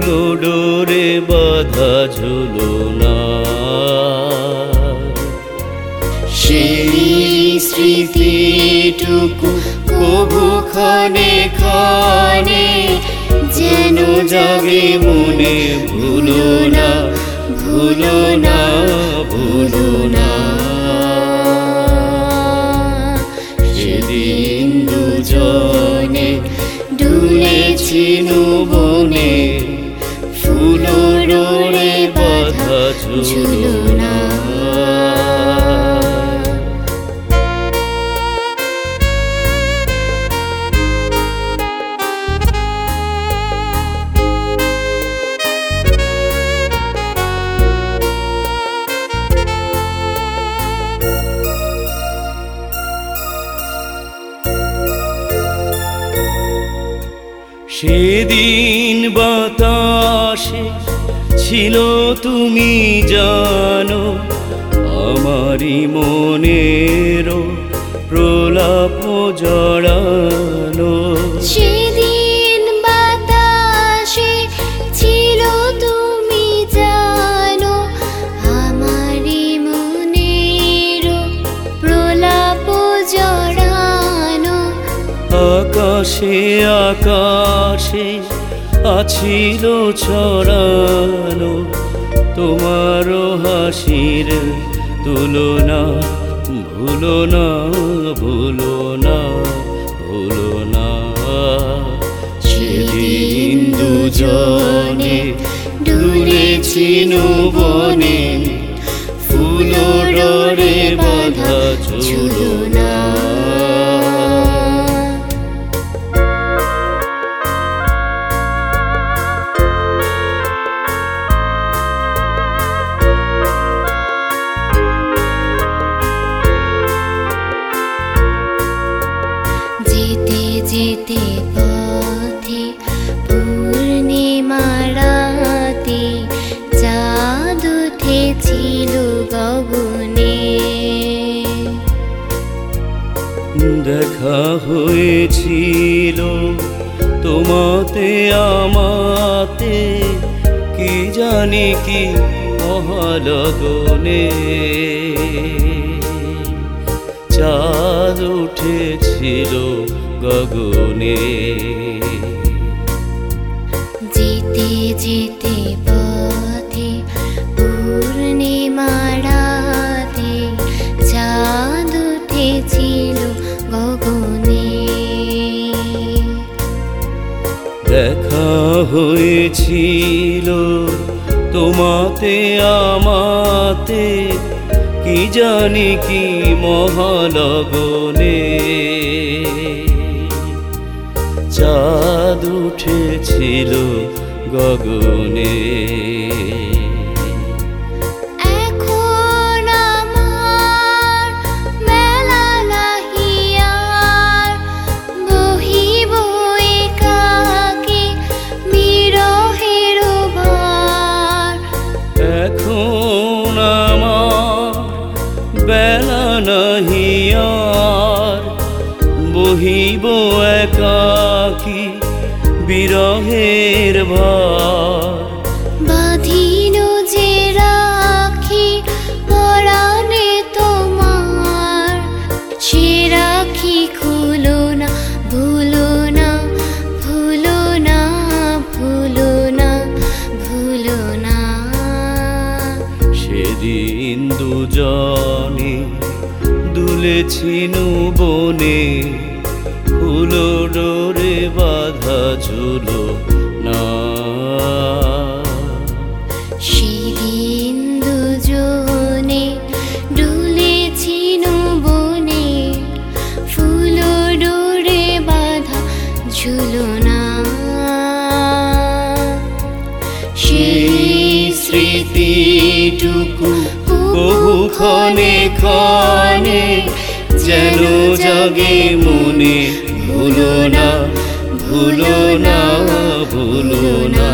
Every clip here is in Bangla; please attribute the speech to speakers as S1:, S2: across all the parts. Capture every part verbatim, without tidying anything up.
S1: ফুলো ডোরে বাঁধা ঝুলনা।
S2: সেই স্মৃতিটুকু কবু ক্ষণে ক্ষণে যেন জাগে মনে, ভুলো না ভুলো না ভুলো না। সেদিন দুজনে দুলেছি বনে, ফুলো ডোরে বাঁধা ঝুলনা।
S1: সেদিন বাতাসে ছিল তুমি জানো, আমারই মনের প্রলাপ জড়ানো।
S2: সেদিন বাতাসে ছিল তুমি জানো, আমারই মনের প্রলাপ জড়ানো।
S1: আকাশে আকাশে আছিল ছড়ানো, তোমারও হাসির তুলনা। ভুলো না ভুলো না ভুলো না।
S2: সেদিন দুজনে দুলেছি বনে, ফুলো ডোরে বাঁধা ঝুলনা। যেতে যেতে পথে পূর্ণিমা রাতে চাঁদ উঠেছিল গগনে।
S1: দেখা হয়েছিল তোমাতে আমাতে, কি জানি কি মহালগনে। চাঁদ উঠেছিল গগনে।
S2: যেতে যেতে পথে পূর্ণিমা রাতে চাঁদ উঠেছিল গগনে।
S1: দেখা হয়েছিল তোমাতে আমাতে, কি জানি কি মহালগনে। চাঁদ উঠেছিল গগনে।
S2: এখন আমার বেলা নাহি আর, বহিব একাকী বিরহের ভার।
S1: এখন আমার বেলা নাহি আর, বহিব একাকী বিরহের ভার।
S2: বাঁধিল যে রাখি পরাণে তোমার, সে রাখি খুলো না ভুলো না ভুলো না ভুলো না ভুলো না।
S1: সেদিন দুজনে দুলেছি বনে, ফুলো ডোরে বাঁধা ঝুলনা।
S2: সেদিন দুজনে দুলেছি বনে, ফুলো ডোরে বাঁধা ঝুলনা। সেই স্মৃতিটুকু
S1: বহু ক্ষণে ক্ষণে যেন জাগে মনে, ভুলো না ভুলো না ভুলো না।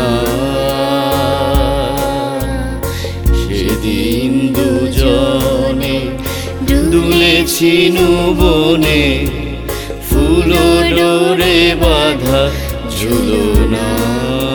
S1: সেদিন দুজনে দুলেছি বনে, ফুলো ডোরে বাঁধা ঝুলনা।